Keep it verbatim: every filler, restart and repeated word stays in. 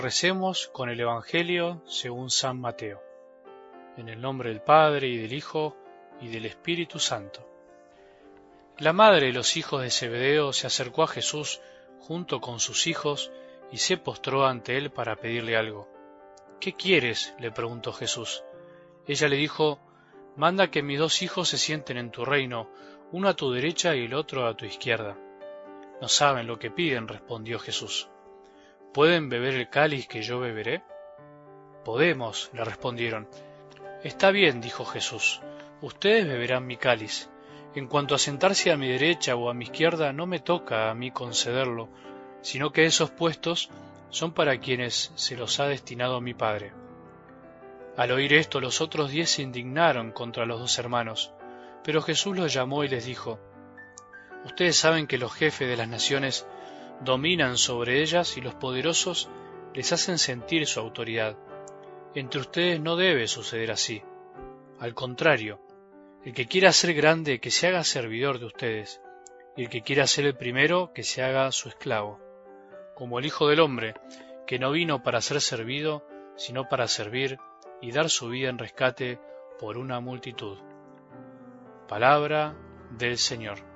Recemos con el Evangelio según San Mateo. En el nombre del Padre, y del Hijo, y del Espíritu Santo. La madre de los hijos de Zebedeo se acercó a Jesús junto con sus hijos y se postró ante él para pedirle algo. ¿Qué quieres?, le preguntó Jesús. Ella le dijo: Manda que mis dos hijos se sienten en tu reino, uno a tu derecha y el otro a tu izquierda. No saben lo que piden, respondió Jesús. ¿Pueden beber el cáliz que yo beberé? Podemos, le respondieron. Está bien, dijo Jesús, ustedes beberán mi cáliz. En cuanto a sentarse a mi derecha o a mi izquierda, no me toca a mí concederlo, sino que esos puestos son para quienes se los ha destinado mi Padre. Al oír esto, los otros diez se indignaron contra los dos hermanos, pero Jesús los llamó y les dijo: Ustedes saben que los jefes de las naciones dominan sobre ellas y los poderosos les hacen sentir su autoridad. Entre ustedes no debe suceder así. Al contrario, el que quiera ser grande, que se haga servidor de ustedes, y el que quiera ser el primero, que se haga su esclavo, como el Hijo del Hombre, que no vino para ser servido, sino para servir y dar su vida en rescate por una multitud. Palabra del Señor.